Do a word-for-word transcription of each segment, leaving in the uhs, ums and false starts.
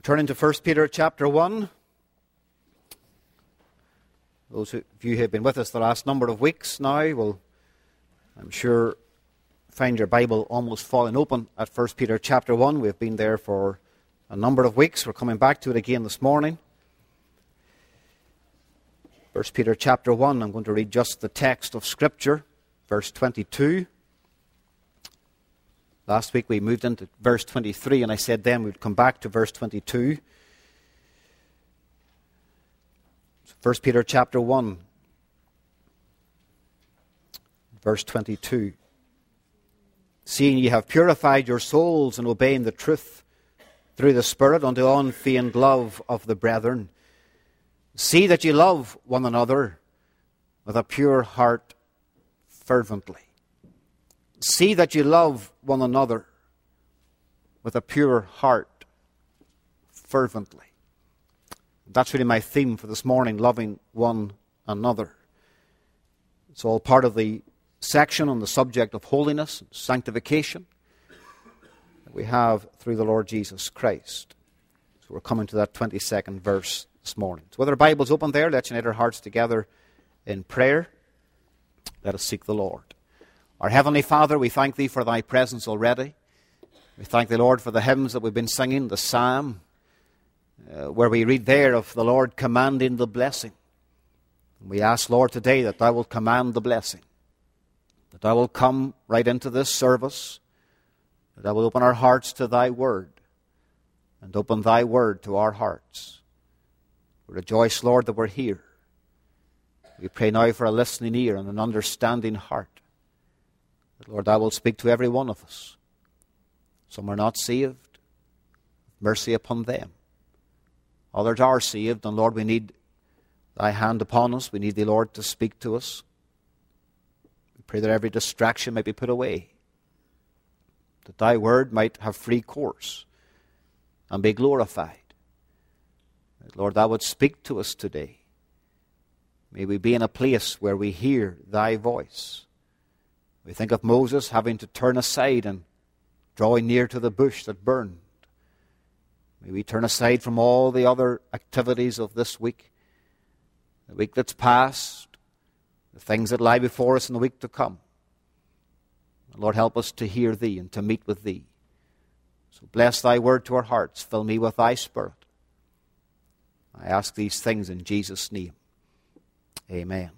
Turning to First Peter chapter one. Those of you who have been with us the last number of weeks now will, I'm sure, find your Bible almost falling open at First Peter chapter one. We've been there for a number of weeks. We're coming back to it again this morning. First Peter chapter one, I'm going to read just the text of Scripture, verse twenty-two. Last week we moved into verse twenty-three, and I said then we'd come back to verse twenty-two. First Peter chapter one, verse twenty-two. Seeing ye have purified your souls in obeying the truth through the Spirit unto unfeigned love of the brethren, see that ye love one another with a pure heart fervently. See that you love one another with a pure heart fervently. That's really my theme for this morning, loving one another. It's all part of the section on the subject of holiness and sanctification that we have through the Lord Jesus Christ. So we're coming to that twenty-second verse this morning. So with our Bibles open there, let's unite our hearts together in prayer. Let us seek the Lord. Our Heavenly Father, we thank Thee for Thy presence already. We thank Thee, Lord, for the hymns that we've been singing, the psalm, uh, where we read there of the Lord commanding the blessing. And we ask, Lord, today that Thou wilt command the blessing, that Thou wilt come right into this service, that Thou wilt open our hearts to Thy Word, and open Thy Word to our hearts. We rejoice, Lord, that we're here. We pray now for a listening ear and an understanding heart. That, Lord, Thou wilt speak to every one of us. Some are not saved. Mercy upon them. Others are saved, and Lord, we need Thy hand upon us. We need Thee, Lord, to speak to us. We pray that every distraction might be put away, that Thy word might have free course and be glorified. That, Lord, Thou would speak to us today. May we be in a place where we hear Thy voice. We think of Moses having to turn aside and drawing near to the bush that burned. May we turn aside from all the other activities of this week, the week that's past, the things that lie before us in the week to come. Lord, help us to hear Thee and to meet with Thee. So bless Thy word to our hearts. Fill me with Thy Spirit. I ask these things in Jesus' name. Amen.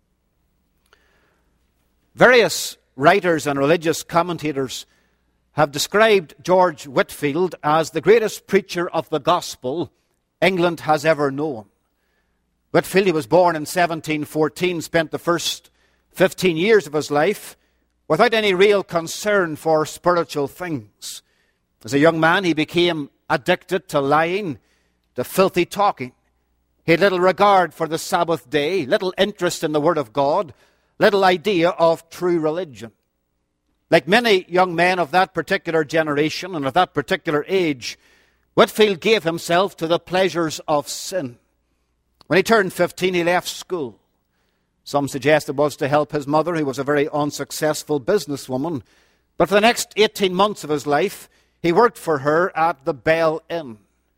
Various writers and religious commentators have described George Whitefield as the greatest preacher of the gospel England has ever known. Whitefield, he was born in seventeen fourteen, spent the first fifteen years of his life without any real concern for spiritual things. As a young man, he became addicted to lying, to filthy talking. He had little regard for the Sabbath day, little interest in the Word of God, little idea of true religion. Like many young men of that particular generation and of that particular age, Whitefield gave himself to the pleasures of sin. When he turned fifteen, he left school. Some suggest it was to help his mother, who was a very unsuccessful businesswoman. But for the next eighteen months of his life, he worked for her at the Bell Inn.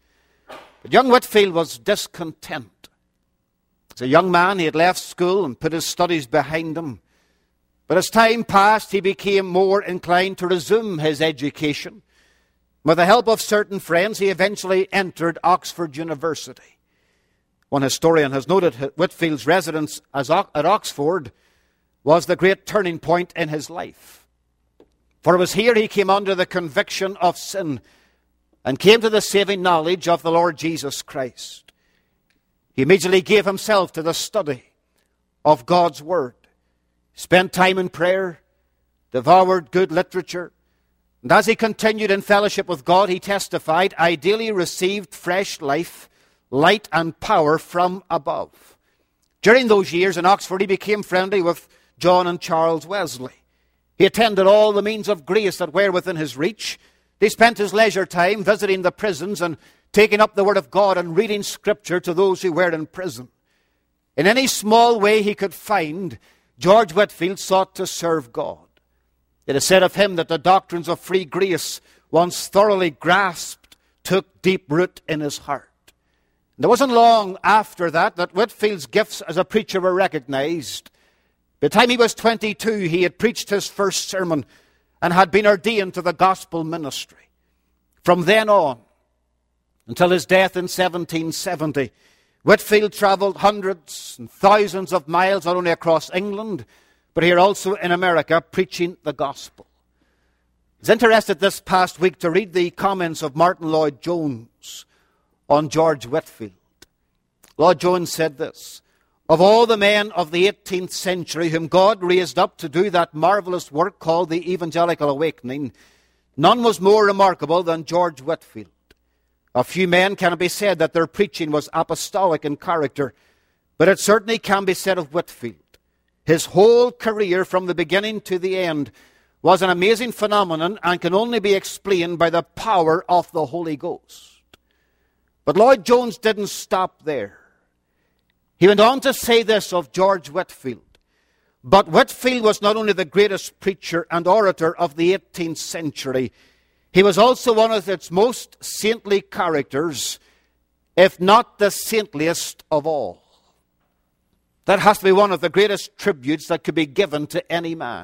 But young Whitefield was discontent. As a young man, he had left school and put his studies behind him. But as time passed, he became more inclined to resume his education. With the help of certain friends, he eventually entered Oxford University. One historian has noted Whitefield's residence at Oxford was the great turning point in his life. For it was here he came under the conviction of sin and came to the saving knowledge of the Lord Jesus Christ. He immediately gave himself to the study of God's Word, spent time in prayer, devoured good literature, and as he continued in fellowship with God, he testified, ideally received fresh life, light and power from above. During those years in Oxford, he became friendly with John and Charles Wesley. He attended all the means of grace that were within his reach. He spent his leisure time visiting the prisons and taking up the Word of God and reading Scripture to those who were in prison. In any small way he could find, George Whitefield sought to serve God. It is said of him that the doctrines of free grace, once thoroughly grasped, took deep root in his heart. And it wasn't long after that that Whitefield's gifts as a preacher were recognized. By the time he was twenty-two, he had preached his first sermon and had been ordained to the gospel ministry. From then on, until his death in seventeen seventy, Whitefield travelled hundreds and thousands of miles, not only across England, but here also in America, preaching the gospel. I was interested this past week to read the comments of Martin Lloyd-Jones on George Whitefield. Lloyd-Jones said this: "Of all the men of the eighteenth century whom God raised up to do that marvelous work called the Evangelical Awakening, none was more remarkable than George Whitefield. Of few men can it be said that their preaching was apostolic in character, but it certainly can be said of Whitefield. His whole career from the beginning to the end was an amazing phenomenon and can only be explained by the power of the Holy Ghost." But Lloyd-Jones didn't stop there. He went on to say this of George Whitefield: "But Whitefield was not only the greatest preacher and orator of the eighteenth century, he was also one of its most saintly characters, if not the saintliest of all." That has to be one of the greatest tributes that could be given to any man.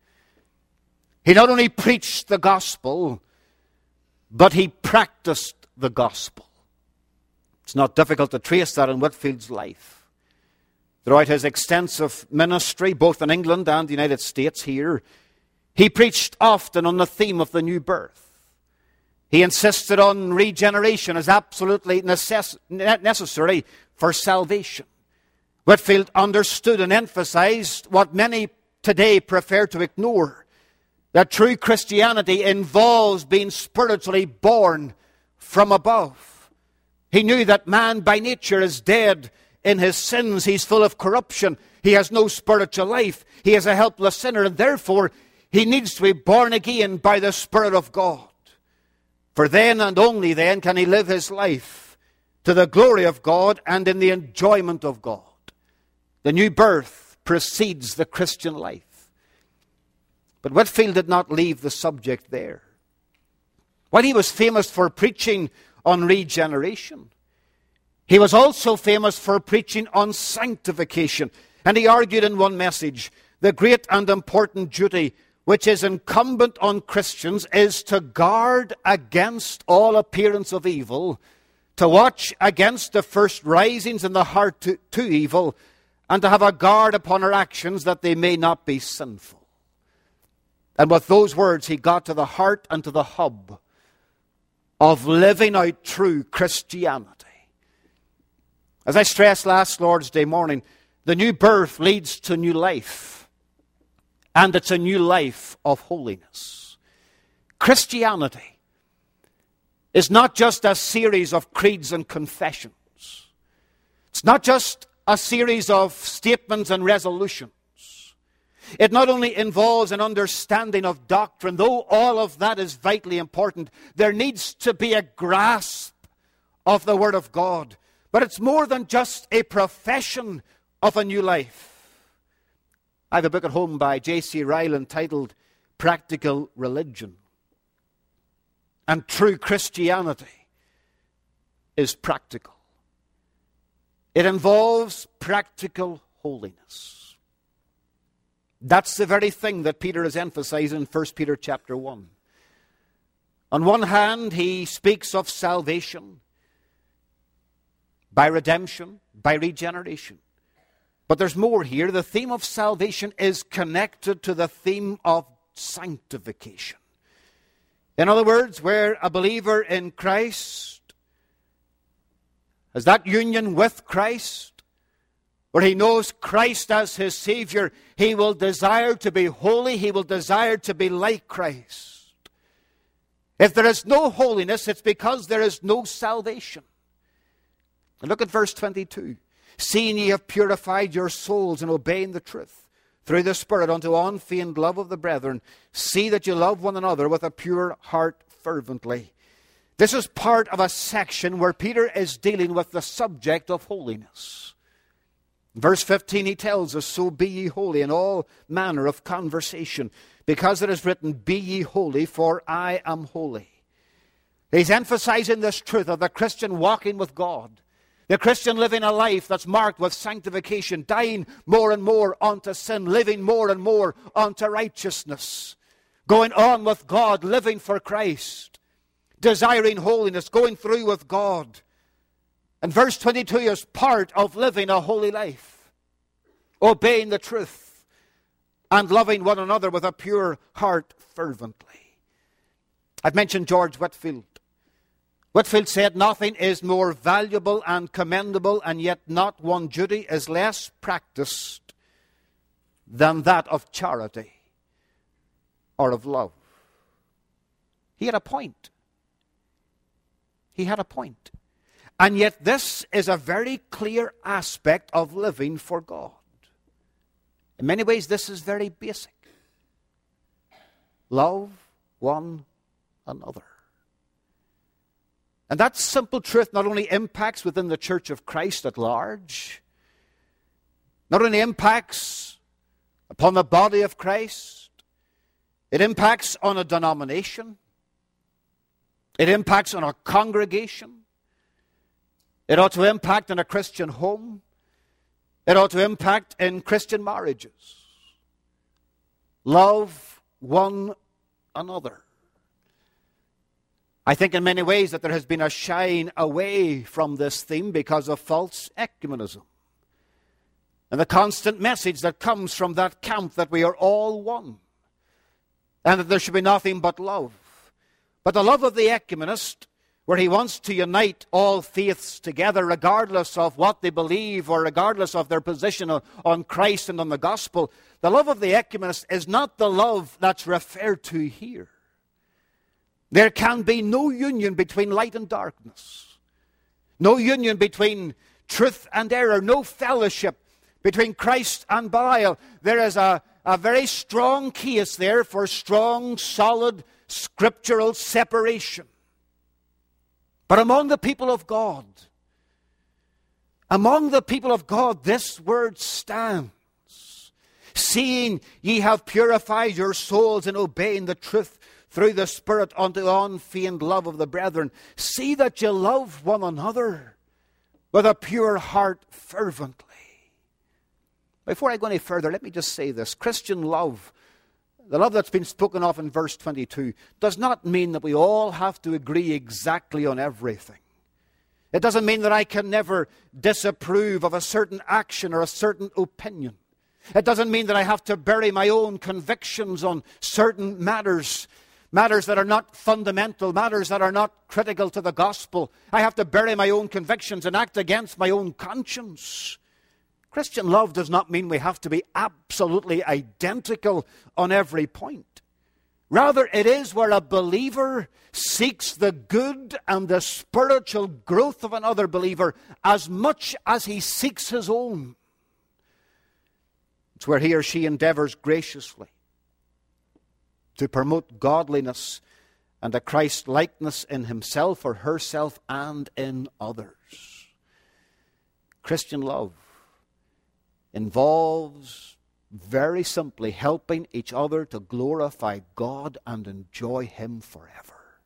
He not only preached the gospel, but he practiced the gospel. It's not difficult to trace that in Whitefield's life. Throughout his extensive ministry, both in England and the United States here, he preached often on the theme of the new birth. He insisted on regeneration as absolutely necess- necessary for salvation. Whitefield understood and emphasized what many today prefer to ignore, that true Christianity involves being spiritually born from above. He knew that man by nature is dead in his sins. He's full of corruption. He has no spiritual life. He is a helpless sinner, and therefore he needs to be born again by the Spirit of God. For then and only then can he live his life to the glory of God and in the enjoyment of God. The new birth precedes the Christian life. But Whitefield did not leave the subject there. While he was famous for preaching on regeneration, he was also famous for preaching on sanctification. And he argued in one message, the great and important duty which is incumbent on Christians is to guard against all appearance of evil, to watch against the first risings in the heart to, to evil, and to have a guard upon our actions that they may not be sinful. And with those words, he got to the heart and to the hub of living out true Christianity. As I stressed last Lord's Day morning, the new birth leads to new life. And it's a new life of holiness. Christianity is not just a series of creeds and confessions. It's not just a series of statements and resolutions. It not only involves an understanding of doctrine, though all of that is vitally important. There needs to be a grasp of the Word of God. But it's more than just a profession of a new life. I have a book at home by J C Ryle entitled Practical Religion. And true Christianity is practical. It involves practical holiness. That's the very thing that Peter is emphasizing in First Peter chapter one. On one hand, he speaks of salvation by redemption, by regeneration. But there's more here. The theme of salvation is connected to the theme of sanctification. In other words, where a believer in Christ has that union with Christ, where he knows Christ as his Savior, he will desire to be holy. He will desire to be like Christ. If there is no holiness, it's because there is no salvation. And look at verse twenty-two. Seeing ye have purified your souls in obeying the truth through the Spirit unto unfeigned love of the brethren, see that you love one another with a pure heart fervently. This is part of a section where Peter is dealing with the subject of holiness. In verse fifteen, he tells us, so be ye holy in all manner of conversation, because it is written, be ye holy, for I am holy. He's emphasizing this truth of the Christian walking with God. The Christian living a life that's marked with sanctification, dying more and more unto sin, living more and more unto righteousness, going on with God, living for Christ, desiring holiness, going through with God. And verse twenty-two is part of living a holy life, obeying the truth and loving one another with a pure heart fervently. I've mentioned George Whitefield. Whitefield said, nothing is more valuable and commendable, and yet not one duty is less practiced than that of charity or of love. He had a point. He had a point. And yet this is a very clear aspect of living for God. In many ways, this is very basic. Love one another. And that simple truth not only impacts within the Church of Christ at large, not only impacts upon the body of Christ, it impacts on a denomination, it impacts on a congregation, it ought to impact in a Christian home, it ought to impact in Christian marriages. Love one another. I think in many ways that there has been a shying away from this theme because of false ecumenism. And the constant message that comes from that camp that we are all one. And that there should be nothing but love. But the love of the ecumenist, where he wants to unite all faiths together regardless of what they believe or regardless of their position on, on Christ and on the gospel, the love of the ecumenist is not the love that's referred to here. There can be no union between light and darkness. No union between truth and error. No fellowship between Christ and Belial. There is a, a very strong case there for strong, solid, scriptural separation. But among the people of God, among the people of God, this word stands. Seeing ye have purified your souls in obeying the truth through the Spirit unto unfeigned love of the brethren. See that you love one another with a pure heart fervently. Before I go any further, let me just say this. Christian love, the love that's been spoken of in verse twenty-two, does not mean that we all have to agree exactly on everything. It doesn't mean that I can never disapprove of a certain action or a certain opinion. It doesn't mean that I have to bury my own convictions on certain matters. Matters that are not fundamental, matters that are not critical to the gospel. I have to bury my own convictions and act against my own conscience. Christian love does not mean we have to be absolutely identical on every point. Rather, it is where a believer seeks the good and the spiritual growth of another believer as much as he seeks his own. It's where he or she endeavors graciously to promote godliness and a Christ-likeness in himself or herself and in others. Christian love involves, very simply, helping each other to glorify God and enjoy Him forever.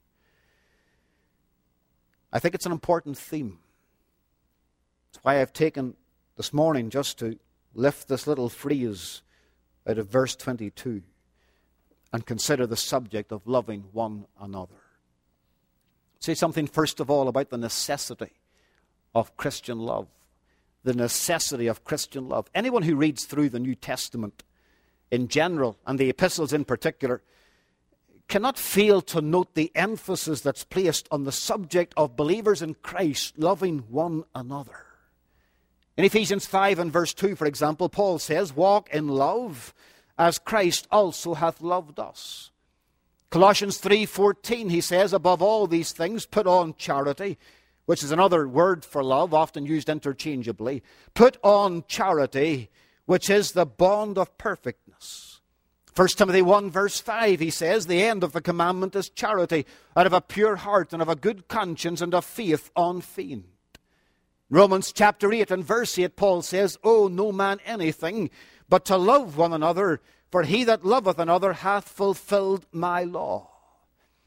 I think it's an important theme. That's why I've taken this morning just to lift this little phrase out of verse twenty-two. And consider the subject of loving one another. Say something first of all about the necessity of Christian love. The necessity of Christian love. Anyone who reads through the New Testament in general, and the epistles in particular, cannot fail to note the emphasis that's placed on the subject of believers in Christ loving one another. In Ephesians five and verse two, for example, Paul says, walk in love as Christ also hath loved us. Colossians three fourteen, he says, above all these things, put on charity, which is another word for love, often used interchangeably. Put on charity, which is the bond of perfectness. First Timothy one verse five, he says, the end of the commandment is charity, out of a pure heart and of a good conscience and of faith unfeigned. Romans chapter eight and verse eight, Paul says, owe no man anything but to love one another, for he that loveth another hath fulfilled my law.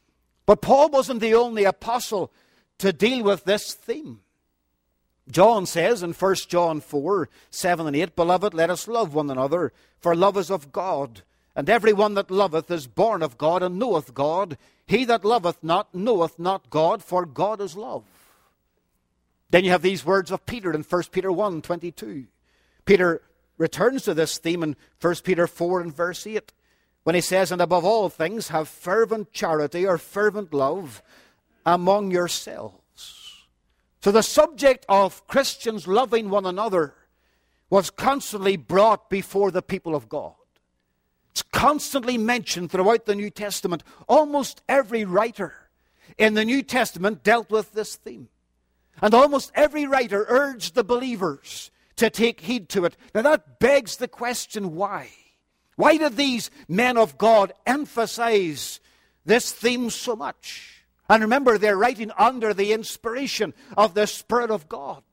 But Paul wasn't the only apostle to deal with this theme. John says in First John four, seven and eight, Beloved, let us love one another, for love is of God. And every one that loveth is born of God, and knoweth God. He that loveth not knoweth not God, for God is love. Then you have these words of Peter in First Peter one, twenty-two. Peter returns to this theme in First Peter four and verse eight, when he says, And above all things have fervent charity or fervent love among yourselves. So the subject of Christians loving one another was constantly brought before the people of God. It's constantly mentioned throughout the New Testament. Almost every writer in the New Testament dealt with this theme. And almost every writer urged the believers to take heed to it. Now that begs the question, why? Why did these men of God emphasize this theme so much? And remember, they're writing under the inspiration of the Spirit of God.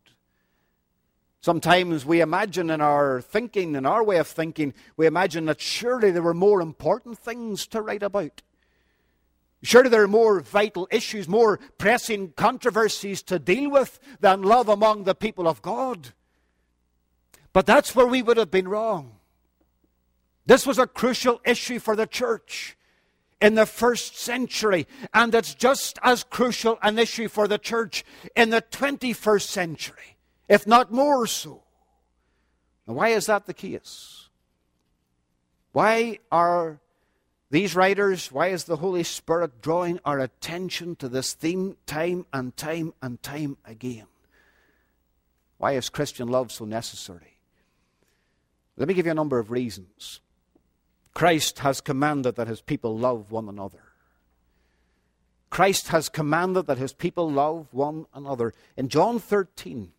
Sometimes we imagine in our thinking, in our way of thinking, we imagine that surely there were more important things to write about. Surely there are more vital issues, more pressing controversies to deal with than love among the people of God. But that's where we would have been wrong. This was a crucial issue for the church in the first century, and it's just as crucial an issue for the church in the twenty-first century, if not more so. Now, why is that the case? Why are these writers, why is the Holy Spirit drawing our attention to this theme time and time and time again? Why is Christian love so necessary? Let me give you a number of reasons. Christ has commanded that his people love one another. Christ has commanded that his people love one another. In John thirteen,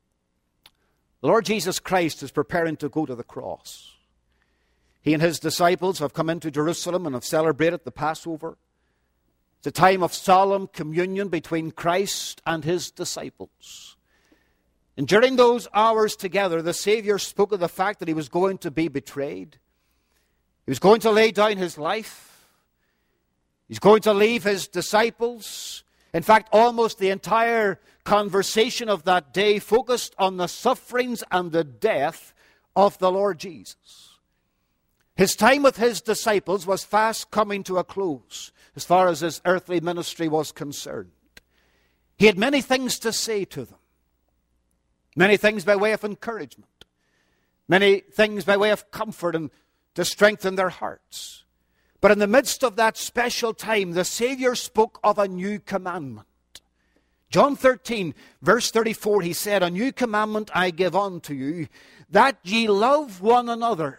the Lord Jesus Christ is preparing to go to the cross. He and his disciples have come into Jerusalem and have celebrated the Passover. It's a time of solemn communion between Christ and his disciples. And during those hours together, the Savior spoke of the fact that he was going to be betrayed. He was going to lay down his life. He's going to leave his disciples. In fact, almost the entire conversation of that day focused on the sufferings and the death of the Lord Jesus. His time with his disciples was fast coming to a close as far as his earthly ministry was concerned. He had many things to say to them. Many things by way of encouragement. Many things by way of comfort and to strengthen their hearts. But in the midst of that special time, the Savior spoke of a new commandment. John thirteen, verse thirty-four, he said, A new commandment I give unto you, that ye love one another,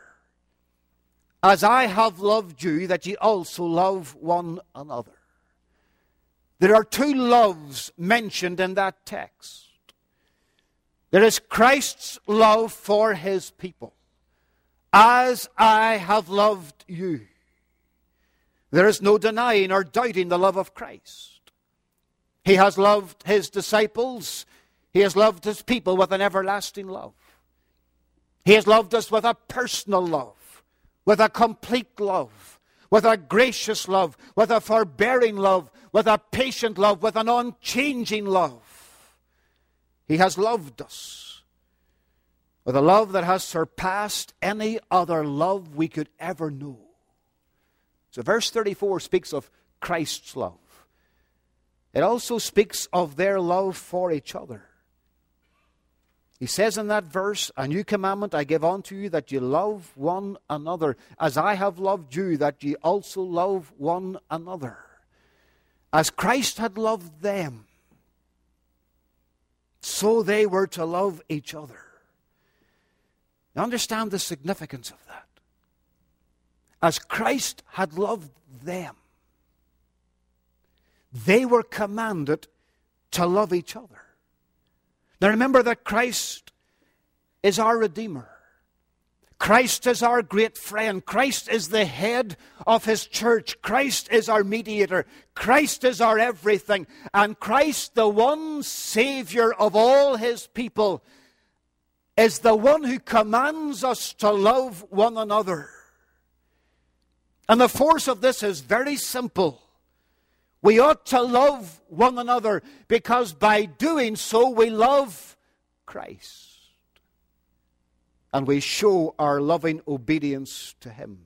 as I have loved you, that ye also love one another. There are two loves mentioned in that text. There is Christ's love for his people. As I have loved you. There is no denying or doubting the love of Christ. He has loved his disciples. He has loved his people with an everlasting love. He has loved us with a personal love, with a complete love, with a gracious love, with a forbearing love, with a patient love, with an unchanging love. He has loved us with a love that has surpassed any other love we could ever know. So verse thirty-four speaks of Christ's love. It also speaks of their love for each other. He says in that verse, A new commandment I give unto you, that ye love one another, as I have loved you, that ye also love one another. As Christ had loved them, so they were to love each other. Now understand the significance of that. As Christ had loved them, they were commanded to love each other. Now remember that Christ is our Redeemer. Christ is our great friend. Christ is the head of his church. Christ is our mediator. Christ is our everything. And Christ, the one Savior of all his people, is the one who commands us to love one another. And the force of this is very simple. We ought to love one another because by doing so we love Christ. And we show our loving obedience to him.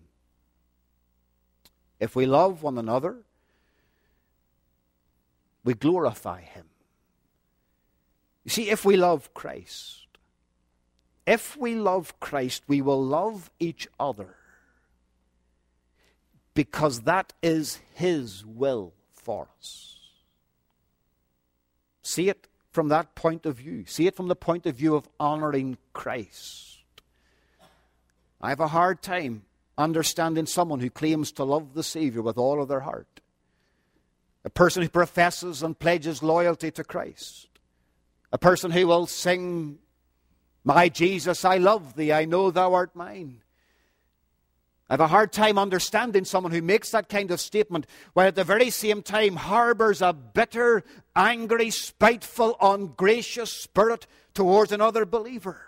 If we love one another, we glorify him. You see, if we love Christ, if we love Christ, we will love each other because that is his will for us. See it from that point of view. See it from the point of view of honoring Christ. I have a hard time understanding someone who claims to love the Savior with all of their heart. A person who professes and pledges loyalty to Christ. A person who will sing, "My Jesus, I love thee, I know thou art mine." I have a hard time understanding someone who makes that kind of statement while at the very same time harbors a bitter, angry, spiteful, ungracious spirit towards another believer.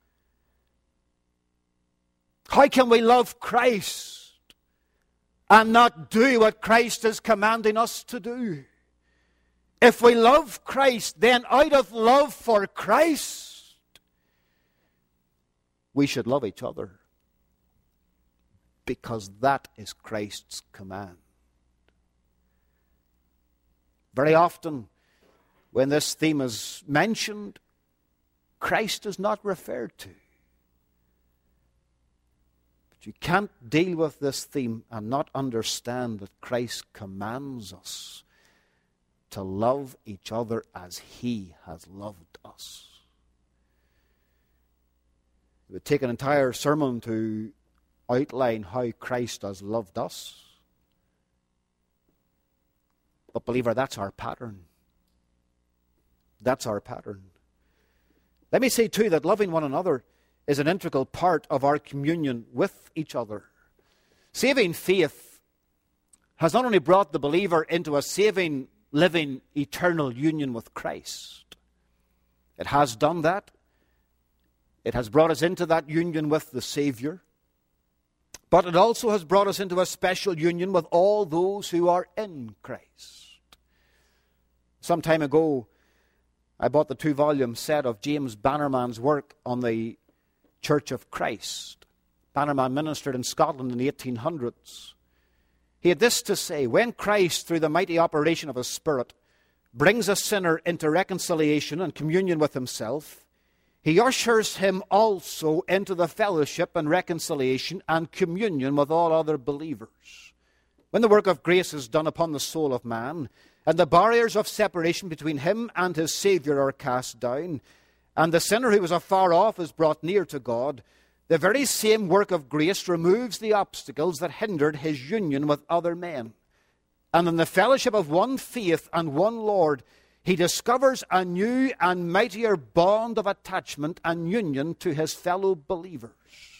How can we love Christ and not do what Christ is commanding us to do? If we love Christ, then out of love for Christ, we should love each other. Because that is Christ's command. Very often, when this theme is mentioned, Christ is not referred to. But you can't deal with this theme and not understand that Christ commands us to love each other as he has loved us. It would take an entire sermon to outline how Christ has loved us. But believer, that's our pattern. That's our pattern. Let me say too that loving one another is an integral part of our communion with each other. Saving faith has not only brought the believer into a saving, living, eternal union with Christ. It has done that. It has brought us into that union with the Savior. But it also has brought us into a special union with all those who are in Christ. Some time ago, I bought the two-volume set of James Bannerman's work on the Church of Christ. Bannerman ministered in Scotland in the eighteen hundreds. He had this to say: when Christ, through the mighty operation of his Spirit, brings a sinner into reconciliation and communion with himself, he ushers him also into the fellowship and reconciliation and communion with all other believers. When the work of grace is done upon the soul of man, and the barriers of separation between him and his Saviour are cast down, and the sinner who was afar off is brought near to God, the very same work of grace removes the obstacles that hindered his union with other men. And in the fellowship of one faith and one Lord, he discovers a new and mightier bond of attachment and union to his fellow believers.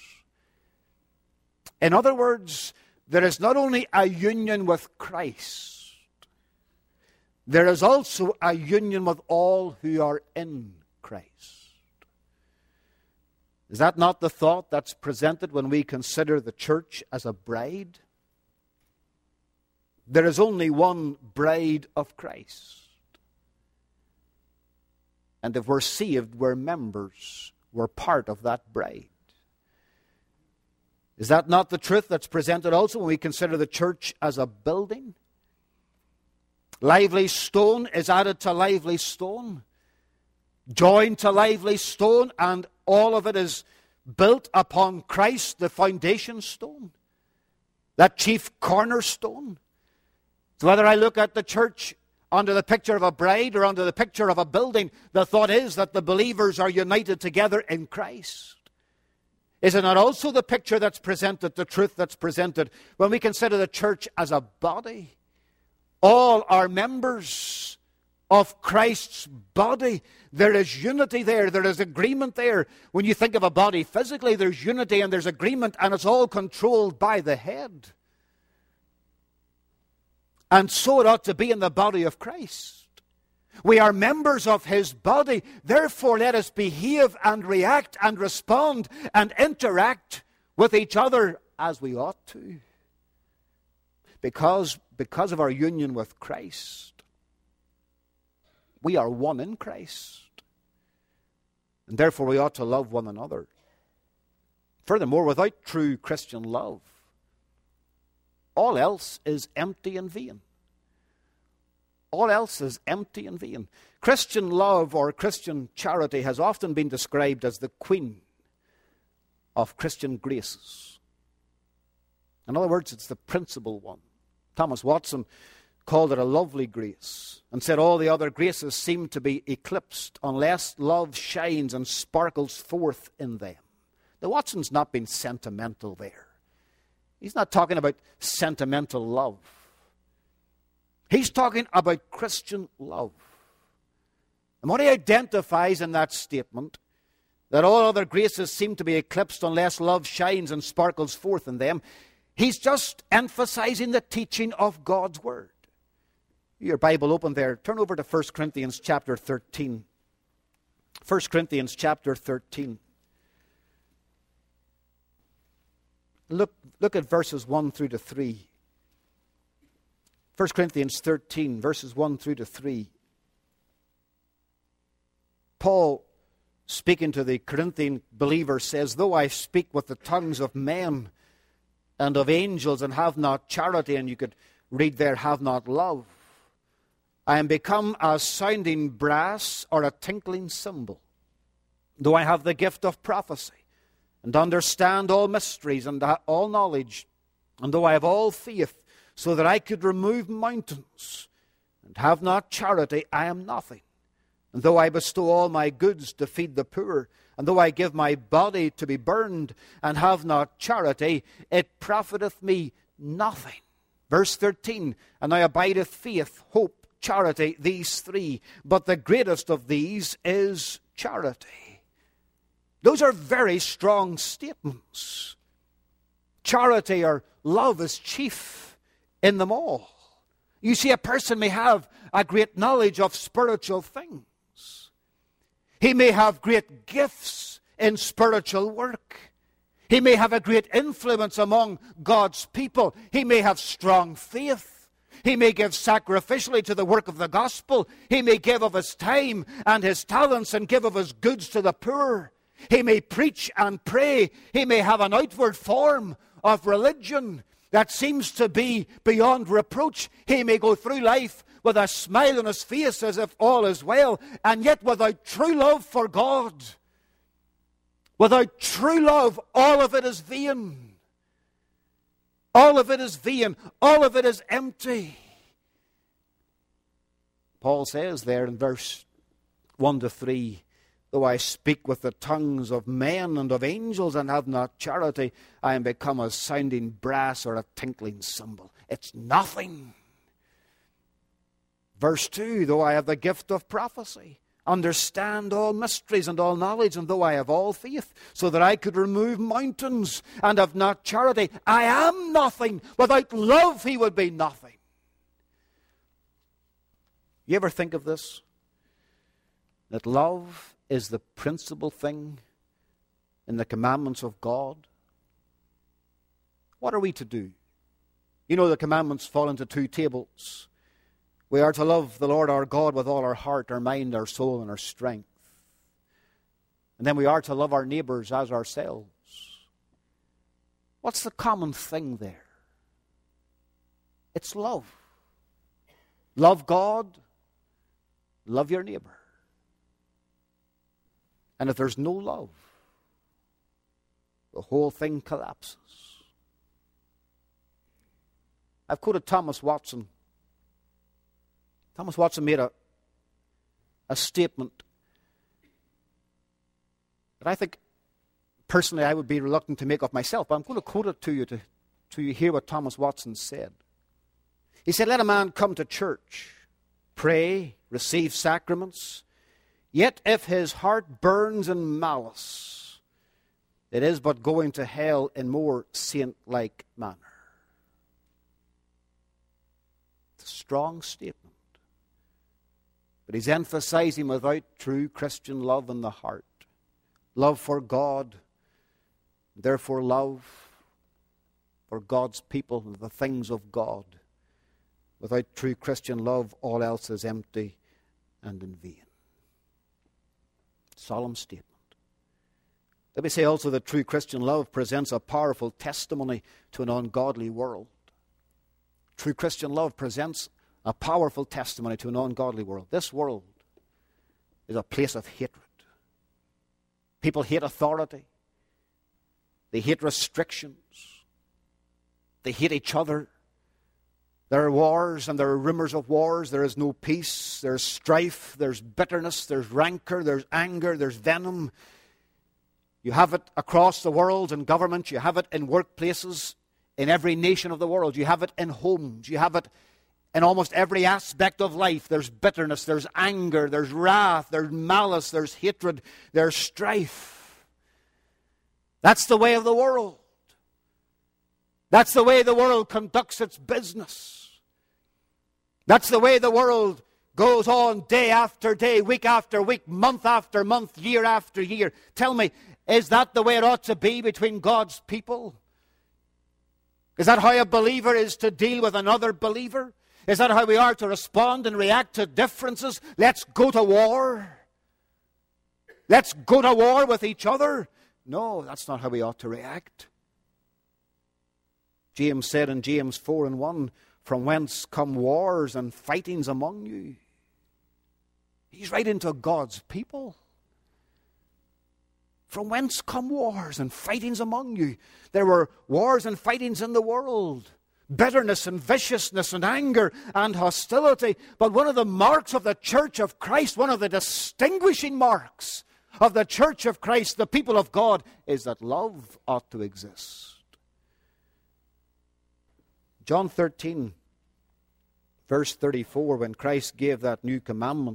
In other words, there is not only a union with Christ, there is also a union with all who are in Christ. Is that not the thought that's presented when we consider the church as a bride? There is only one bride of Christ. And if we're saved, we're members. We're part of that bride. Is that not the truth that's presented also when we consider the church as a building? Lively stone is added to lively stone, joined to lively stone, and all of it is built upon Christ, the foundation stone, that chief cornerstone. So whether I look at the church under the picture of a bride or under the picture of a building, the thought is that the believers are united together in Christ. Is it not also the picture that's presented, the truth that's presented, when we consider the church as a body? All are members of Christ's body. There is unity there. There is agreement there. When you think of a body physically, there's unity and there's agreement, and it's all controlled by the head. And so it ought to be in the body of Christ. We are members of his body. Therefore, let us behave and react and respond and interact with each other as we ought to. Because, because of our union with Christ, we are one in Christ. And therefore we ought to love one another. Furthermore, without true Christian love, all else is empty and vain. All else is empty and vain. Christian love or Christian charity has often been described as the queen of Christian graces. In other words, it's the principal one. Thomas Watson called it a lovely grace and said all the other graces seem to be eclipsed unless love shines and sparkles forth in them. Now, Watson's not been sentimental there. He's not talking about sentimental love. He's talking about Christian love. And what he identifies in that statement, that all other graces seem to be eclipsed unless love shines and sparkles forth in them, he's just emphasizing the teaching of God's Word. Your Bible open there. Turn over to First Corinthians chapter thirteen. First Corinthians chapter thirteen. Look, look at verses one through to three. First Corinthians thirteen, verses one through to three. Paul, speaking to the Corinthian believers, says, though I speak with the tongues of men and of angels and have not charity, and you could read there, have not love, I am become as sounding brass or a tinkling cymbal. Though I have the gift of prophecy, and understand all mysteries and all knowledge, and though I have all faith, so that I could remove mountains, and have not charity, I am nothing. And though I bestow all my goods to feed the poor, and though I give my body to be burned, and have not charity, it profiteth me nothing. Verse thirteen, and now abideth faith, hope, charity, these three, but the greatest of these is charity. Those are very strong statements. Charity or love is chief in them all. You see, a person may have a great knowledge of spiritual things. He may have great gifts in spiritual work. He may have a great influence among God's people. He may have strong faith. He may give sacrificially to the work of the gospel. He may give of his time and his talents and give of his goods to the poor. He may preach and pray. He may have an outward form of religion that seems to be beyond reproach. He may go through life with a smile on his face as if all is well, and yet without true love for God, without true love, all of it is vain. All of it is vain. All of it is empty. Paul says there in verse one to three, though I speak with the tongues of men and of angels and have not charity, I am become a sounding brass or a tinkling cymbal. It's nothing. Verse two, though I have the gift of prophecy, understand all mysteries and all knowledge, and though I have all faith, so that I could remove mountains and have not charity, I am nothing. Without love he would be nothing. You ever think of this? That love is the principal thing in the commandments of God. What are we to do? You know, the commandments fall into two tables. We are to love the Lord our God with all our heart, our mind, our soul, and our strength. And then we are to love our neighbors as ourselves. What's the common thing there? It's love. Love God, love your neighbor. And if there's no love, the whole thing collapses. I've quoted Thomas Watson. Thomas Watson made a, a statement that I think, personally, I would be reluctant to make of myself, but I'm going to quote it to you to, to you hear what Thomas Watson said. He said, let a man come to church, pray, receive sacraments, yet if his heart burns in malice, it is but going to hell in more saint-like manner. It's a strong statement. But he's emphasizing without true Christian love in the heart. Love for God, therefore love for God's people and the things of God. Without true Christian love, all else is empty and in vain. Solemn statement. Let me say also that true Christian love presents a powerful testimony to an ungodly world. True Christian love presents a powerful testimony to an ungodly world. This world is a place of hatred. People hate authority. They hate restrictions. They hate each other. There are wars and there are rumors of wars. There is no peace. There's strife. There's bitterness. There's rancor. There's anger. There's venom. You have it across the world in government. You have it in workplaces, in every nation of the world. You have it in homes. You have it in almost every aspect of life. There's bitterness. There's anger. There's wrath. There's malice. There's hatred. There's strife. That's the way of the world. That's the way the world conducts its business. That's the way the world goes on day after day, week after week, month after month, year after year. Tell me, is that the way it ought to be between God's people? Is that how a believer is to deal with another believer? Is that how we are to respond and react to differences? Let's go to war. Let's go to war with each other. No, that's not how we ought to react. James said in James four and one, from whence come wars and fightings among you? He's right into God's people. From whence come wars and fightings among you? There were wars and fightings in the world. Bitterness and viciousness and anger and hostility. But one of the marks of the church of Christ, one of the distinguishing marks of the church of Christ, the people of God, is that love ought to exist. John thirteen, verse thirty-four, when Christ gave that new commandment,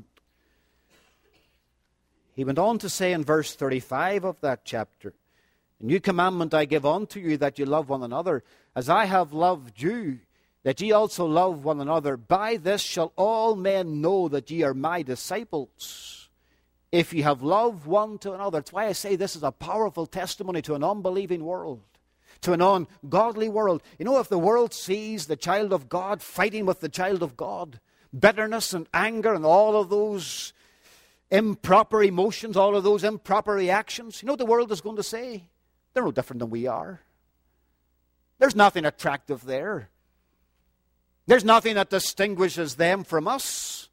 he went on to say in verse thirty-five of that chapter, a new commandment I give unto you, that you love one another, as I have loved you, that ye also love one another. By this shall all men know that ye are my disciples, if ye have love one to another. That's why I say this is a powerful testimony to an unbelieving world, to an ungodly world. You know, if the world sees the child of God fighting with the child of God, bitterness and anger and all of those improper emotions, all of those improper reactions, you know what the world is going to say? They're no different than we are. There's nothing attractive there. There's nothing that distinguishes them from us.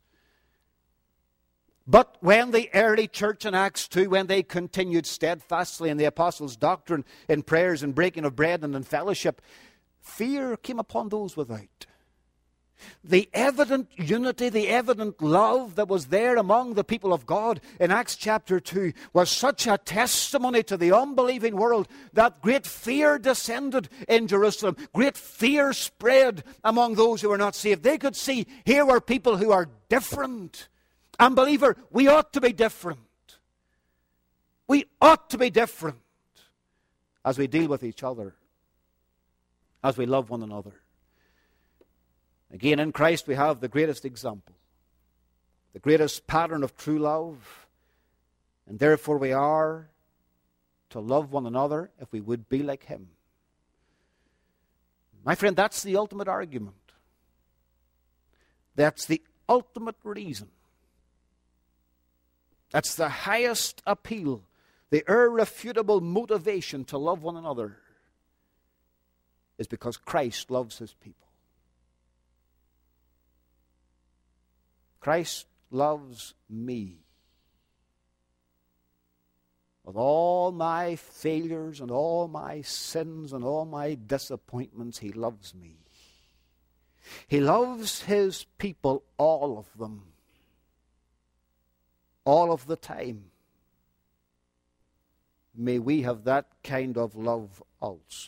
But when the early church in Acts two, when they continued steadfastly in the apostles' doctrine, in prayers and breaking of bread and in fellowship, fear came upon those without. The evident unity, the evident love that was there among the people of God in Acts chapter two was such a testimony to the unbelieving world that great fear descended in Jerusalem. Great fear spread among those who were not saved. They could see here were people who are different. And believer, we ought to be different. We ought to be different as we deal with each other, as we love one another. Again, in Christ we have the greatest example, the greatest pattern of true love, and therefore we are to love one another if we would be like Him. My friend, that's the ultimate argument. That's the ultimate reason. That's the highest appeal, the irrefutable motivation to love one another, is because Christ loves His people. Christ loves me. With all my failures and all my sins and all my disappointments, He loves me. He loves His people, all of them, all of the time. May we have that kind of love also.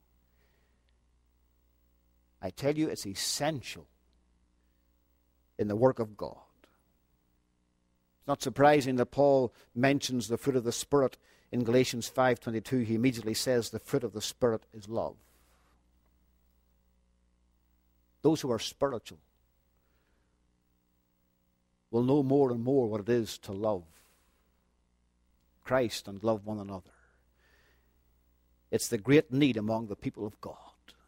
I tell you, it's essential in the work of God. It's not surprising that Paul mentions the fruit of the Spirit in Galatians five twenty-two. He immediately says the fruit of the Spirit is love. Those who are spiritual will know more and more what it is to love Christ and love one another. It's the great need among the people of God.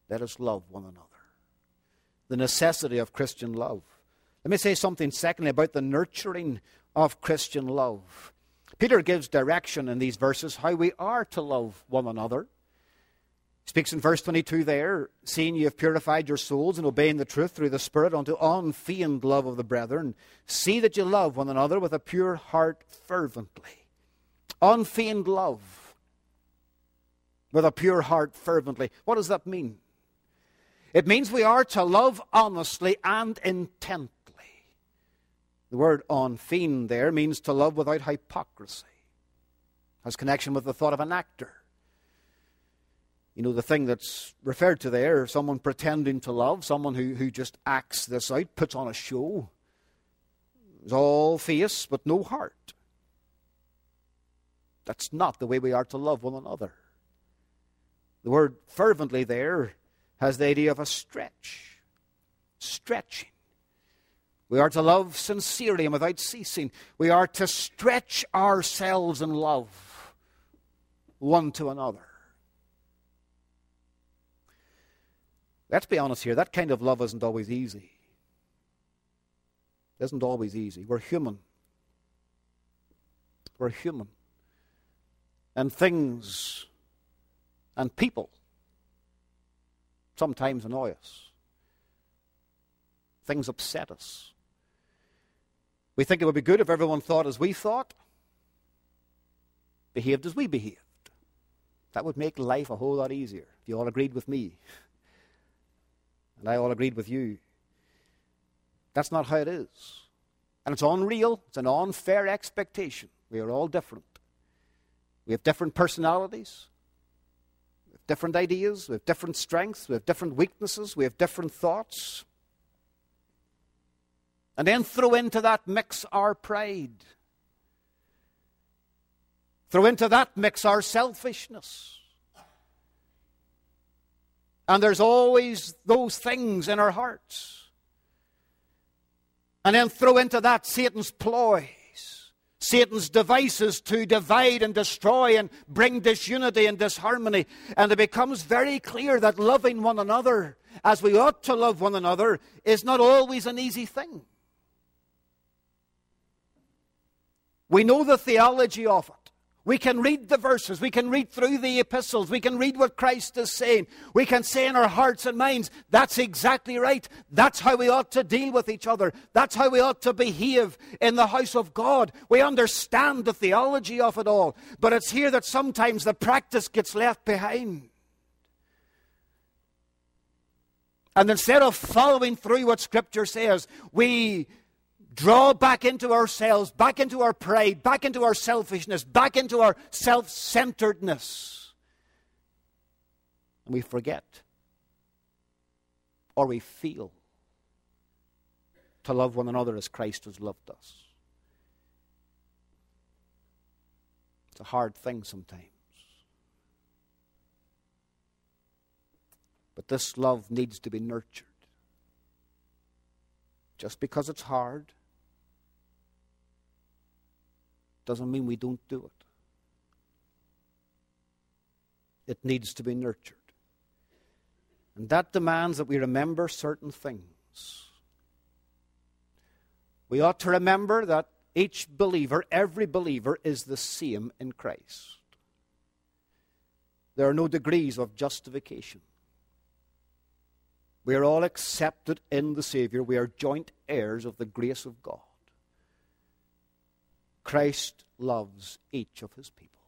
Let us love one another. The necessity of Christian love. Let me say something secondly about the nurturing of Christian love. Peter gives direction in these verses how we are to love one another. He speaks in verse twenty-two there, seeing you have purified your souls and obeying the truth through the Spirit unto unfeigned love of the brethren. See that you love one another with a pure heart fervently. Unfeigned love with a pure heart fervently. What does that mean? It means we are to love honestly and intently. The word unfeigned there means to love without hypocrisy. Has connection with the thought of an actor. You know, the thing that's referred to there, someone pretending to love, someone who, who just acts this out, puts on a show. It's all face but no heart. That's not the way we are to love one another. The word fervently there has the idea of a stretch. Stretching. We are to love sincerely and without ceasing. We are to stretch ourselves in love one to another. Let's be honest here, that kind of love isn't always easy. It isn't always easy. We're human. We're human. And things and people sometimes annoy us. Things upset us. We think it would be good if everyone thought as we thought, behaved as we behaved. That would make life a whole lot easier if you all agreed with me. And I all agreed with you. That's not how it is. And it's unreal. It's an unfair expectation. We are all different. We have different personalities. We have different ideas. We have different strengths. We have different weaknesses. We have different thoughts. And then throw into that mix our pride. Throw into that mix our selfishness. And there's always those things in our hearts. And then throw into that Satan's ploys, Satan's devices to divide and destroy and bring disunity and disharmony. And it becomes very clear that loving one another, as we ought to love one another, is not always an easy thing. We know the theology of it. We can read the verses. We can read through the epistles. We can read what Christ is saying. We can say in our hearts and minds, that's exactly right. That's how we ought to deal with each other. That's how we ought to behave in the house of God. We understand the theology of it all. But it's here that sometimes the practice gets left behind. And instead of following through what Scripture says, we draw back into ourselves, back into our pride, back into our selfishness, back into our self-centeredness. And we forget, or we feel, to love one another as Christ has loved us. It's a hard thing sometimes. But this love needs to be nurtured. Just because it's hard doesn't mean we don't do it. It needs to be nurtured. And that demands that we remember certain things. We ought to remember that each believer, every believer, is the same in Christ. There are no degrees of justification. We are all accepted in the Savior. We are joint heirs of the grace of God. Christ loves each of his people.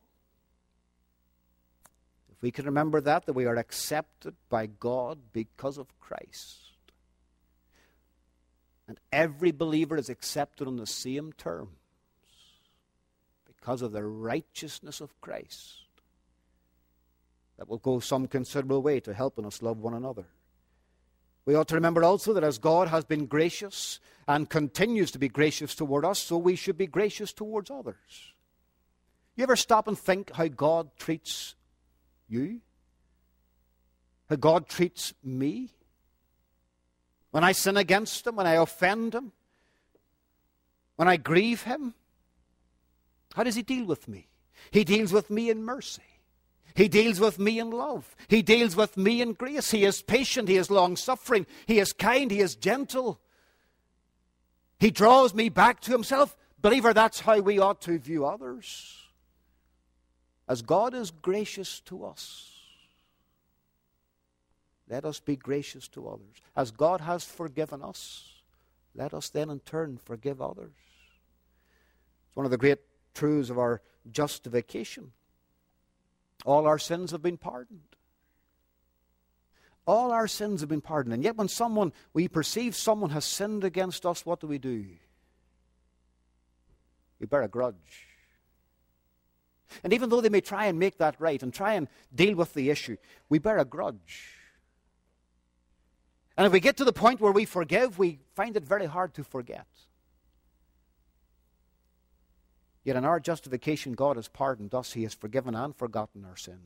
If we can remember that, that we are accepted by God because of Christ. And every believer is accepted on the same terms because of the righteousness of Christ. That will go some considerable way to helping us love one another. We ought to remember also that as God has been gracious and continues to be gracious toward us, so we should be gracious towards others. You ever stop and think how God treats you? How God treats me? When I sin against him, when I offend him, when I grieve him, how does he deal with me? He deals with me in mercy. He deals with me in love. He deals with me in grace. He is patient. He is long-suffering. He is kind. He is gentle. He draws me back to himself. Believer, that's how we ought to view others. As God is gracious to us, let us be gracious to others. As God has forgiven us, let us then in turn forgive others. It's one of the great truths of our justification. All our sins have been pardoned. All our sins have been pardoned. And yet when someone, we perceive someone has sinned against us, what do we do? We bear a grudge. And even though they may try and make that right and try and deal with the issue, we bear a grudge. And if we get to the point where we forgive, we find it very hard to forget. Yet in our justification, God has pardoned us. He has forgiven and forgotten our sin.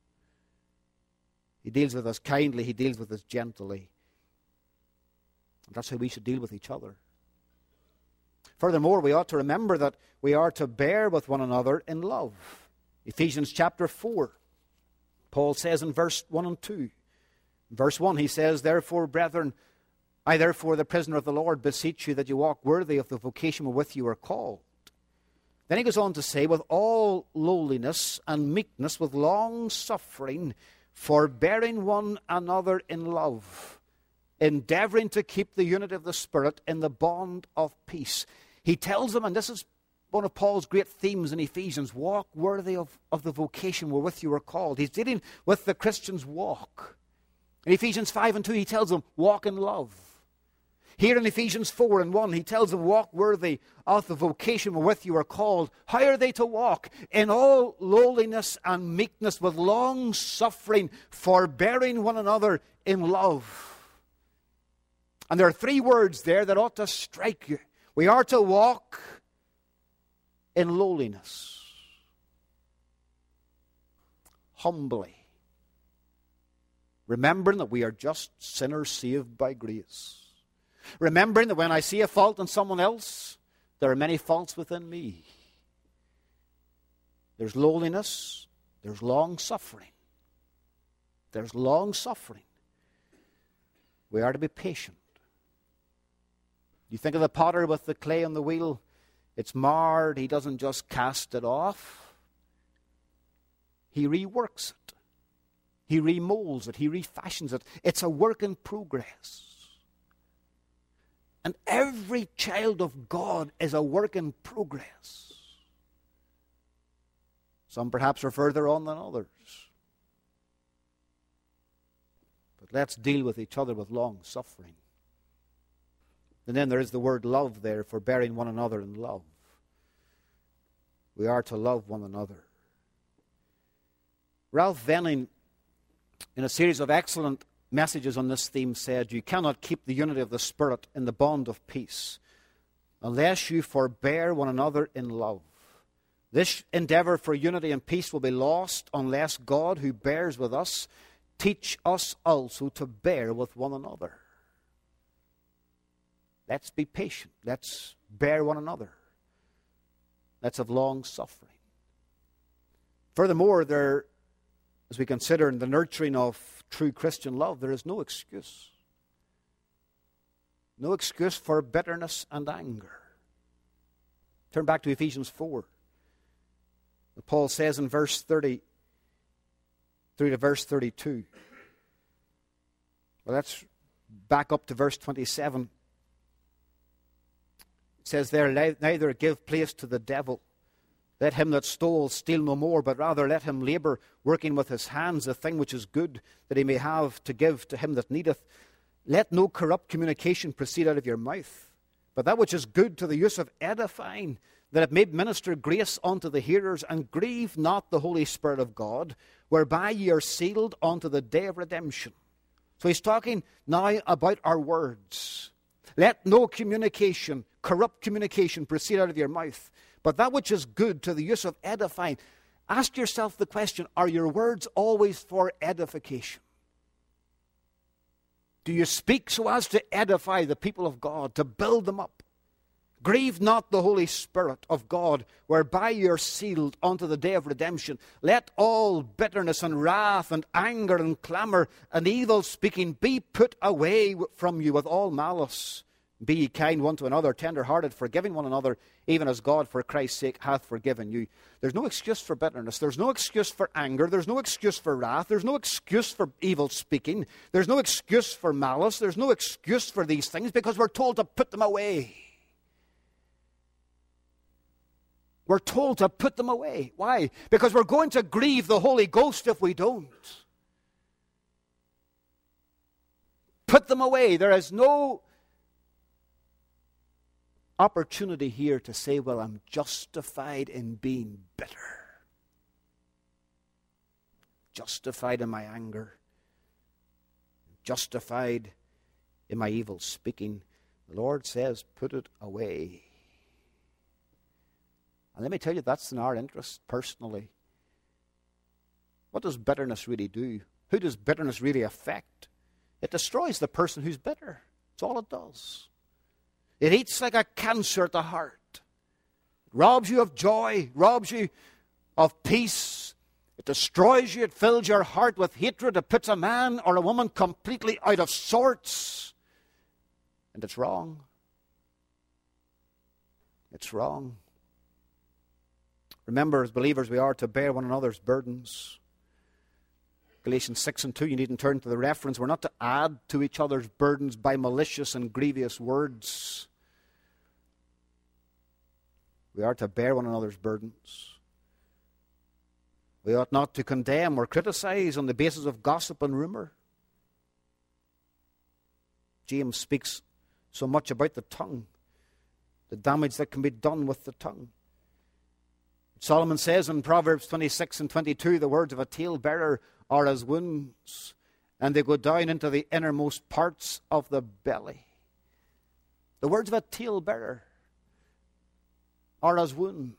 He deals with us kindly. He deals with us gently. And that's how we should deal with each other. Furthermore, we ought to remember that we are to bear with one another in love. Ephesians chapter four, Paul says in verse one and two. Verse one, he says, "Therefore, brethren, I therefore, the prisoner of the Lord, beseech you that you walk worthy of the vocation wherewith you are called." Then he goes on to say, "With all lowliness and meekness, with long suffering, forbearing one another in love, endeavoring to keep the unity of the Spirit in the bond of peace." He tells them, and this is one of Paul's great themes in Ephesians, walk worthy of, of the vocation wherewith you are called. He's dealing with the Christian's walk. In Ephesians five and two, he tells them, walk in love. Here in Ephesians four and one, he tells them, walk worthy of the vocation wherewith you are called. How are they to walk? In all lowliness and meekness, with long suffering, forbearing one another in love. And there are three words there that ought to strike you. We are to walk in lowliness, humbly, remembering that we are just sinners saved by grace. Remembering that when I see a fault in someone else, there are many faults within me. There's lowliness, there's long suffering. There's long suffering. We are to be patient. You think of the potter with the clay on the wheel, it's marred, he doesn't just cast it off. He reworks it. He remolds it. He refashions it. It's a work in progress. And every child of God is a work in progress. Some perhaps are further on than others. But let's deal with each other with long suffering. And then there is the word love there, forbearing one another in love. We are to love one another. Ralph Venning, in a series of excellent messages on this theme, said, you cannot keep the unity of the Spirit in the bond of peace unless you forbear one another in love. This endeavor for unity and peace will be lost unless God, who bears with us, teach us also to bear with one another. Let's be patient. Let's bear one another. Let's have long suffering. Furthermore, there, as we consider in the nurturing of true Christian love, there is no excuse. No excuse for bitterness and anger. Turn back to Ephesians four. Paul says in verse thirty through to verse thirty-two. Well, let's back up to verse twenty-seven. It says there, neither give place to the devil. Let him that stole steal no more, but rather let him labor, working with his hands the thing which is good, that he may have to give to him that needeth. Let no corrupt communication proceed out of your mouth, but that which is good to the use of edifying, that it may minister grace unto the hearers, and grieve not the Holy Spirit of God, whereby ye are sealed unto the day of redemption. So he's talking now about our words. Let no communication, corrupt communication, proceed out of your mouth, but that which is good to the use of edifying. Ask yourself the question, are your words always for edification? Do you speak so as to edify the people of God, to build them up? Grieve not the Holy Spirit of God, whereby you are sealed unto the day of redemption. Let all bitterness and wrath and anger and clamour and evil speaking be put away from you with all malice. Be ye kind one to another, tender-hearted, forgiving one another, even as God for Christ's sake hath forgiven you. There's no excuse for bitterness. There's no excuse for anger. There's no excuse for wrath. There's no excuse for evil speaking. There's no excuse for malice. There's no excuse for these things, because we're told to put them away. We're told to put them away. Why? Because we're going to grieve the Holy Ghost if we don't. Put them away. There is no opportunity here to say, well, I'm justified in being bitter, justified in my anger, justified in my evil speaking. The Lord says, put it away. And let me tell you, that's in our interest personally. What does bitterness really do? Who does bitterness really affect? It destroys the person who's bitter. That's all it does. It eats like a cancer at the heart. It robs you of joy, robs you of peace. It destroys you. It fills your heart with hatred. It puts a man or a woman completely out of sorts. And it's wrong. It's wrong. Remember, as believers, we are to bear one another's burdens. Galatians six and two, you needn't turn to the reference. We're not to add to each other's burdens by malicious and grievous words. We are to bear one another's burdens. We ought not to condemn or criticize on the basis of gossip and rumour. James speaks so much about the tongue, the damage that can be done with the tongue. Solomon says in Proverbs twenty-six and twenty-two, the words of a talebearer are as wounds, and they go down into the innermost parts of the belly. The words of a talebearer are as wounds.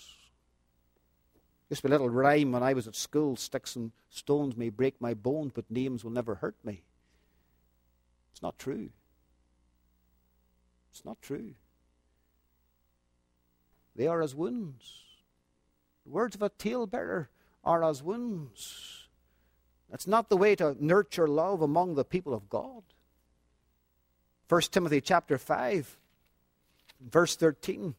Used to be a little rhyme when I was at school: sticks and stones may break my bones, but names will never hurt me. It's not true. It's not true. They are as wounds. The words of a talebearer are as wounds. That's not the way to nurture love among the people of God. First Timothy chapter five, verse thirteen.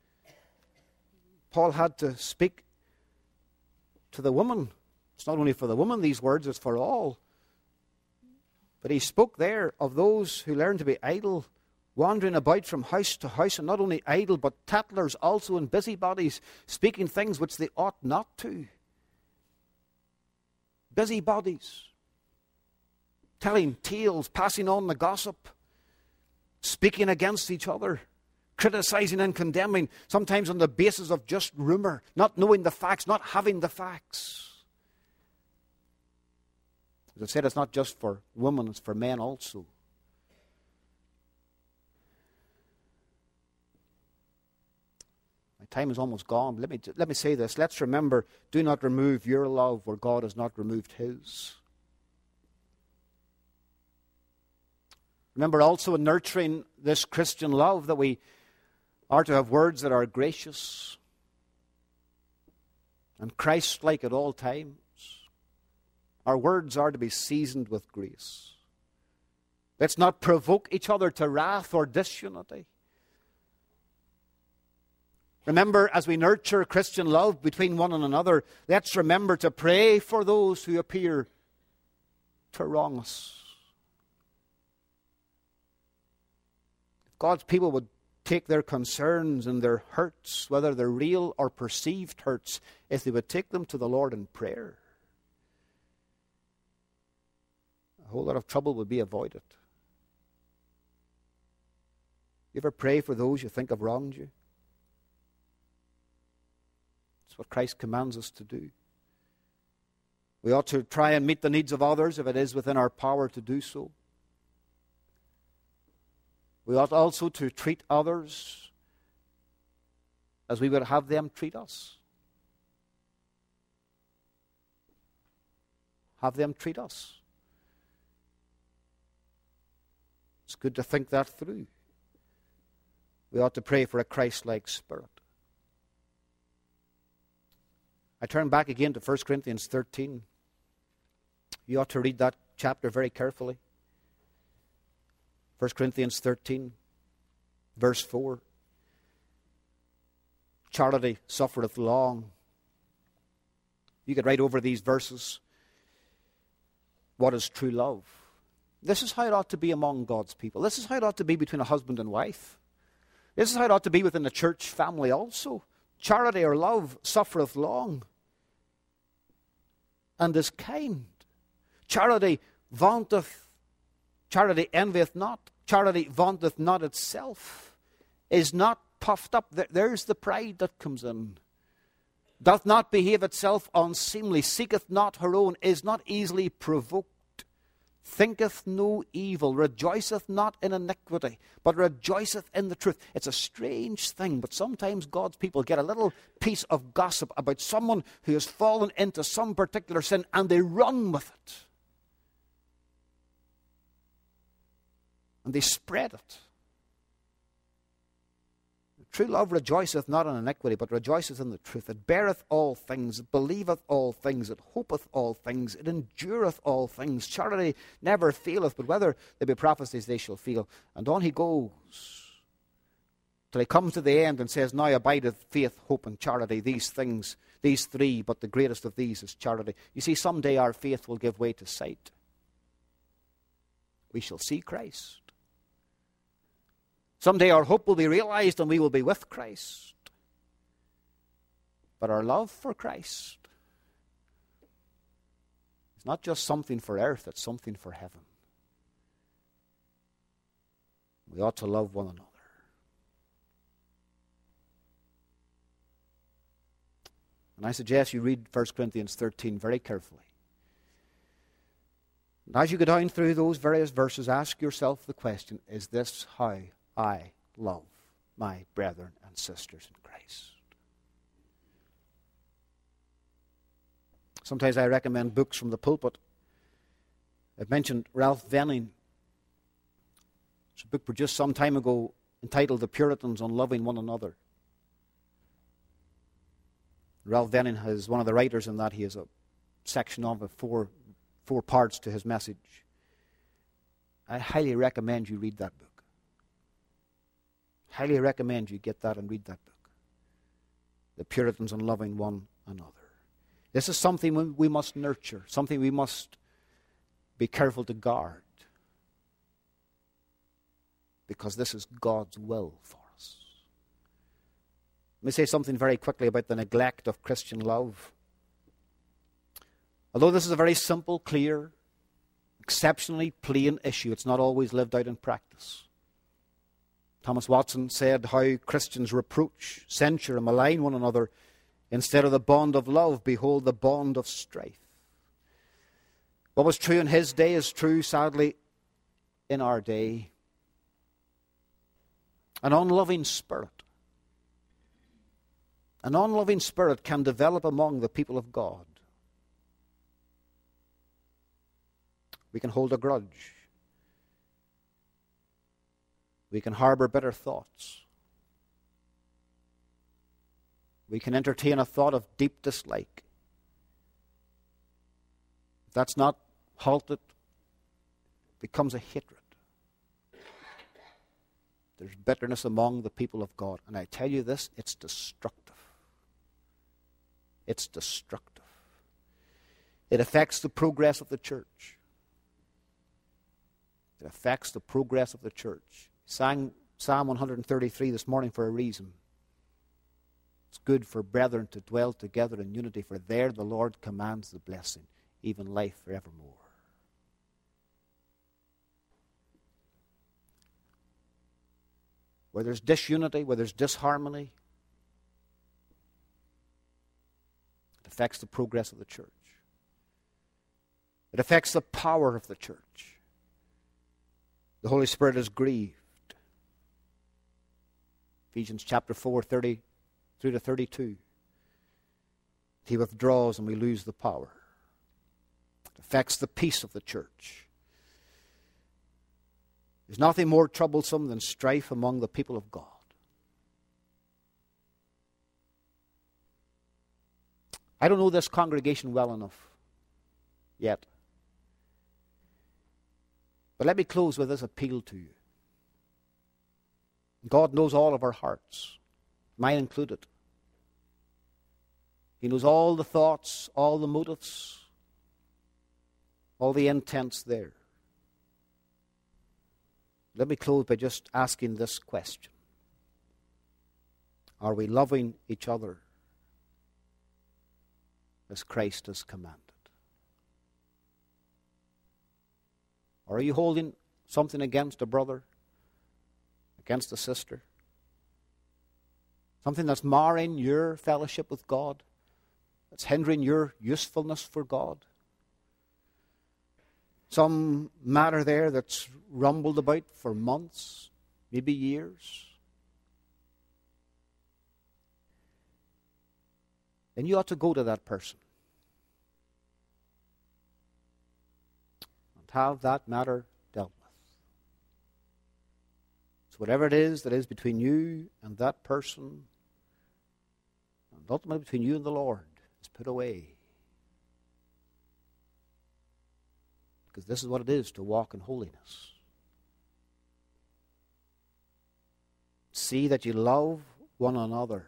Paul had to speak to the woman. It's not only for the woman, these words, it's for all. But he spoke there of those who learn to be idle, wandering about from house to house, and not only idle, but tattlers also, and busybodies, speaking things which they ought not to. Busybodies, telling tales, passing on the gossip, speaking against each other, criticizing and condemning, sometimes on the basis of just rumor, not knowing the facts, not having the facts. As I said, it's not just for women, it's for men also. My time is almost gone. Let me, let me say this. Let's remember, do not remove your love where God has not removed his. Remember also in nurturing this Christian love that we are to have words that are gracious and Christ-like at all times. Our words are to be seasoned with grace. Let's not provoke each other to wrath or disunity. Remember, as we nurture Christian love between one and another, let's remember to pray for those who appear to wrong us. If God's people would take their concerns and their hurts, whether they're real or perceived hurts, if they would take them to the Lord in prayer, a whole lot of trouble would be avoided. You ever pray for those you think have wronged you? It's what Christ commands us to do. We ought to try and meet the needs of others if it is within our power to do so. We ought also to treat others as we would have them treat us. Have them treat us. It's good to think that through. We ought to pray for a Christ-like spirit. I turn back again to First Corinthians thirteen. You ought to read that chapter very carefully. First Corinthians thirteen, verse four. Charity suffereth long. You get right over these verses. What is true love? This is how it ought to be among God's people. This is how it ought to be between a husband and wife. This is how it ought to be within the church family also. Charity or love suffereth long and is kind. Charity vaunteth, charity envieth not. Charity vaunteth not itself, is not puffed up. There's the pride that comes in. Doth not behave itself unseemly, seeketh not her own, is not easily provoked, thinketh no evil, rejoiceth not in iniquity, but rejoiceth in the truth. It's a strange thing, but sometimes God's people get a little piece of gossip about someone who has fallen into some particular sin, and they run with it. And they spread it. True love rejoiceth not in iniquity, but rejoiceth in the truth. It beareth all things, it believeth all things, it hopeth all things, it endureth all things. Charity never faileth, but whether there be prophecies, they shall fail. And on he goes, till he comes to the end and says, now abideth faith, hope, and charity, these things, these three, but the greatest of these is charity. You see, someday our faith will give way to sight. We shall see Christ. Someday our hope will be realized and we will be with Christ. But our love for Christ is not just something for earth, it's something for heaven. We ought to love one another. And I suggest you read First Corinthians thirteen very carefully. And as you go down through those various verses, ask yourself the question, is this how I love my brethren and sisters in Christ? Sometimes I recommend books from the pulpit. I've mentioned Ralph Venning. It's a book produced some time ago entitled The Puritans on Loving One Another. Ralph Venning is one of the writers in that. He has a section of it, four, four parts to his message. I highly recommend you read that book. Highly recommend you get that and read that book. The Puritans on Loving One Another. This is something we must nurture, something we must be careful to guard. Because this is God's will for us. Let me say something very quickly about the neglect of Christian love. Although this is a very simple, clear, exceptionally plain issue, it's not always lived out in practice. Thomas Watson said how Christians reproach, censure, and malign one another. Instead of the bond of love, behold the bond of strife. What was true in his day is true, sadly, in our day. An unloving spirit. An unloving spirit can develop among the people of God. We can hold a grudge. We can harbor bitter thoughts. We can entertain a thought of deep dislike. If that's not halted, it becomes a hatred. There's bitterness among the people of God. And I tell you this, it's destructive. It's destructive. It affects the progress of the church. It affects the progress of the church. Sang Psalm one thirty-three this morning for a reason. It's good for brethren to dwell together in unity, for there the Lord commands the blessing, even life forevermore. Where there's disunity, where there's disharmony, it affects the progress of the church. It affects the power of the church. The Holy Spirit is grieved. Ephesians chapter four, thirty through to thirty-two. He withdraws and we lose the power. It affects the peace of the church. There's nothing more troublesome than strife among the people of God. I don't know this congregation well enough yet. But let me close with this appeal to you. God knows all of our hearts, mine included. He knows all the thoughts, all the motives, all the intents there. Let me close by just asking this question. Are we loving each other as Christ has commanded? Or are you holding something against a brother, against a sister? Something that's marring your fellowship with God, that's hindering your usefulness for God? Some matter there that's rumbled about for months, maybe years. Then you ought to go to that person and have that matter dealt with. So whatever it is that is between you and that person, and ultimately between you and the Lord, is put away. Because this is what it is to walk in holiness. See that you love one another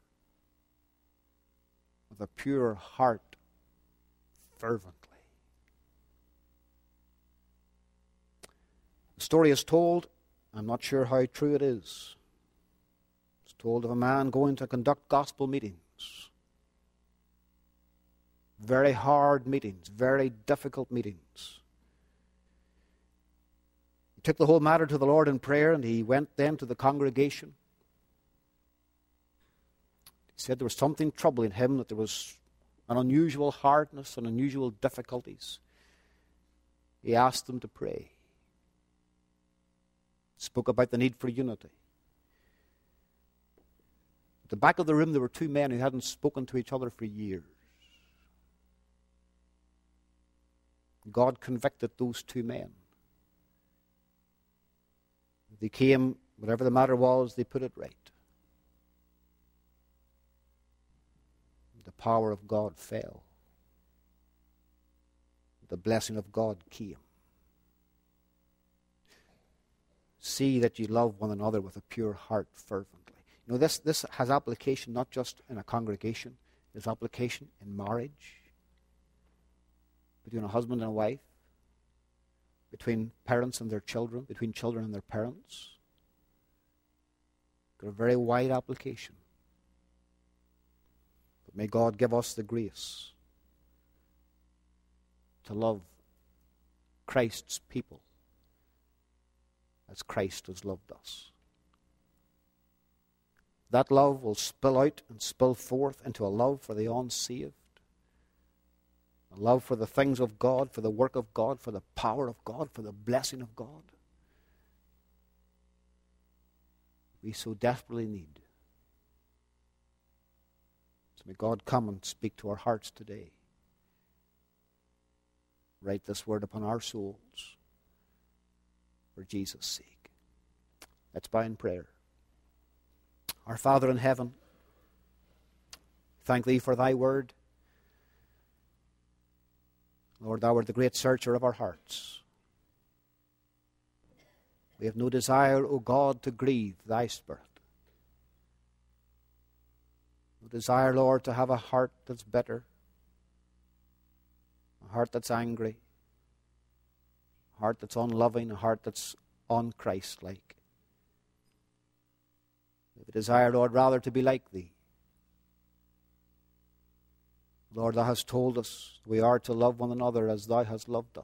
with a pure heart, fervently. The story is told, I'm not sure how true it is. It's told of a man going to conduct gospel meetings. Very hard meetings, very difficult meetings. He took the whole matter to the Lord in prayer, and he went then to the congregation. He said there was something troubling him, that there was an unusual hardness and unusual difficulties. He asked them to pray. Spoke about the need for unity. At the back of the room there were two men who hadn't spoken to each other for years. God convicted those two men. They came, whatever the matter was, they put it right. The power of God fell. The blessing of God came. See that you love one another with a pure heart fervently. You know, this, this has application not just in a congregation, there's application in marriage, between a husband and a wife, between parents and their children, between children and their parents. Got a very wide application. But may God give us the grace to love Christ's people as Christ has loved us. That love will spill out and spill forth into a love for the unsaved, a love for the things of God, for the work of God, for the power of God, for the blessing of God. We so desperately need. So may God come and speak to our hearts today. Write this word upon our souls for Jesus' sake. Let's bow in prayer. Our Father in heaven, thank Thee for Thy word. Lord, Thou art the great searcher of our hearts. We have no desire, O God, to grieve Thy Spirit. No desire, Lord, to have a heart that's bitter, a heart that's angry, a heart that's unloving, a heart that's un-Christ-like. We have a desire, Lord, rather to be like Thee. Lord, Thou hast told us we are to love one another as Thou hast loved us.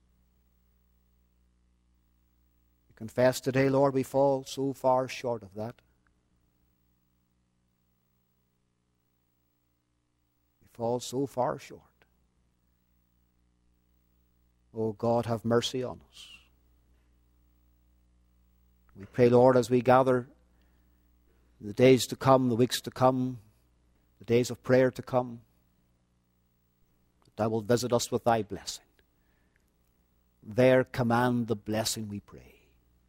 We confess today, Lord, we fall so far short of that. We fall so far short. Oh God, have mercy on us. We pray, Lord, as we gather in the days to come, the weeks to come, the days of prayer to come, that Thou wilt visit us with Thy blessing. There command the blessing, we pray.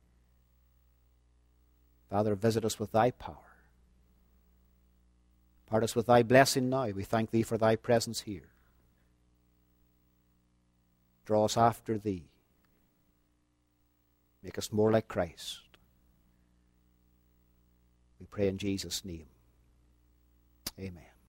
Father, visit us with Thy power. Guard us with thy blessing now. We thank thee for thy presence here. Draw us after thee. Make us more like Christ. We pray in Jesus' name. Amen.